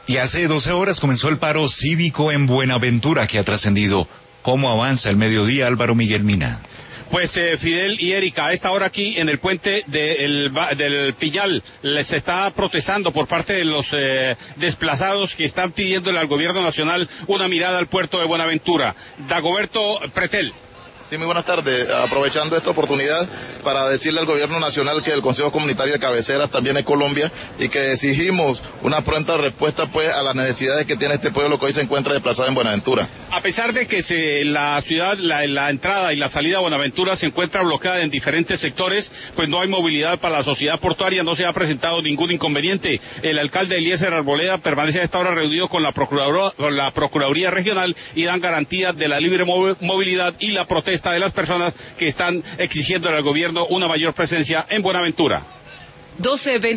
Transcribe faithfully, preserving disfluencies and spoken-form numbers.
Y hace doce horas comenzó el paro cívico en Buenaventura, que ha trascendido. ¿Cómo avanza el mediodía, Álvaro Miguel Mina? Pues eh, Fidel y Erika, a esta hora aquí en el puente de el, del Piñal les está protestando por parte de los eh, desplazados que están pidiéndole al gobierno nacional una mirada al puerto de Buenaventura. Dagoberto Pretel. Sí, muy buenas tardes. Aprovechando esta oportunidad para decirle al gobierno nacional que el Consejo Comunitario de Cabeceras también es Colombia y que exigimos una pronta respuesta pues a las necesidades que tiene este pueblo que hoy se encuentra desplazado en Buenaventura. A pesar de que se, la ciudad, la, la entrada y la salida a Buenaventura se encuentra bloqueada en diferentes sectores, pues no hay movilidad para la sociedad portuaria, no se ha presentado ningún inconveniente. El alcalde Eliezer Arboleda permanece a esta hora reunido con la Procuraduría, con la Procuraduría Regional y dan garantía de la libre movilidad y la protesta de las personas que están exigiendo al gobierno una mayor presencia en Buenaventura. doce